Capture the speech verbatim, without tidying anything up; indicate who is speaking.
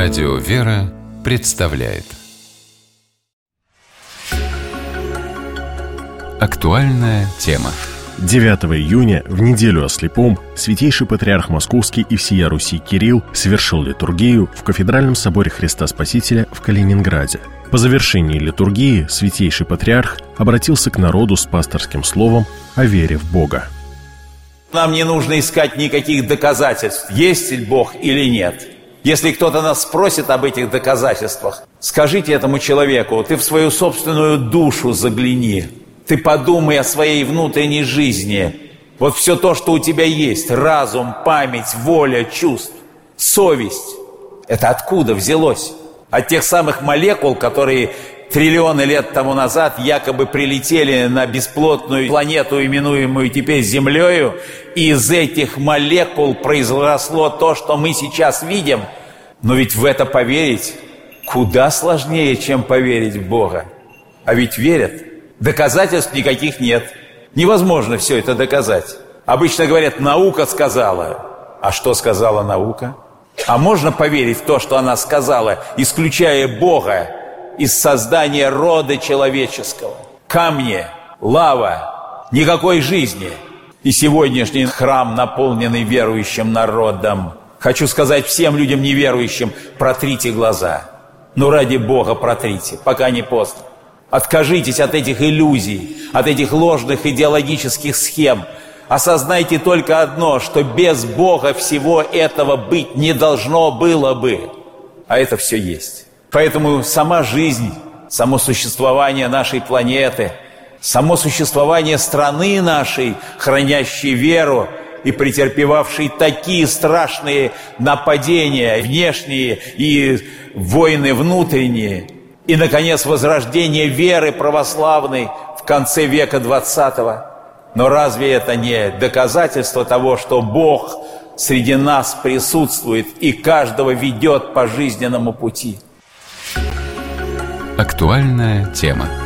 Speaker 1: Радио «Вера» представляет актуальная тема.
Speaker 2: девятого июня, в неделю о слепом, святейший патриарх Московский и всея Руси Кирилл совершил литургию в Кафедральном соборе Христа Спасителя в Калининграде. По завершении литургии святейший патриарх обратился к народу с пасторским словом о вере в Бога.
Speaker 3: Нам не нужно искать никаких доказательств, есть ли Бог или нет. Если кто-то нас спросит об этих доказательствах, скажите этому человеку: ты в свою собственную душу загляни. Ты подумай о своей внутренней жизни. Вот все то, что у тебя есть: разум, память, воля, чувств, совесть. Это откуда взялось? От тех самых молекул, которые триллионы лет тому назад якобы прилетели на бесплотную планету, именуемую теперь Землею, и из этих молекул произросло то, что мы сейчас видим. Но ведь в это поверить куда сложнее, чем поверить в Бога. А ведь верят. Доказательств никаких нет. Невозможно все это доказать. Обычно говорят: наука сказала. А что сказала наука? А можно поверить в то, что она сказала, исключая Бога из создания рода человеческого? Камни, лава, никакой жизни. И сегодняшний храм, наполненный верующим народом. Хочу сказать всем людям неверующим: протрите глаза. Ну, ради Бога, протрите, пока не поздно. Откажитесь от этих иллюзий, от этих ложных идеологических схем. Осознайте только одно, что без Бога всего этого быть не должно было бы. А это все есть. Поэтому сама жизнь, само существование нашей планеты, само существование страны нашей, хранящей веру и претерпевавшей такие страшные нападения внешние и войны внутренние, и, наконец, возрождение веры православной в конце века двадцатого. Но разве это не доказательство того, что Бог среди нас присутствует и каждого ведет по жизненному пути?
Speaker 1: Актуальная тема.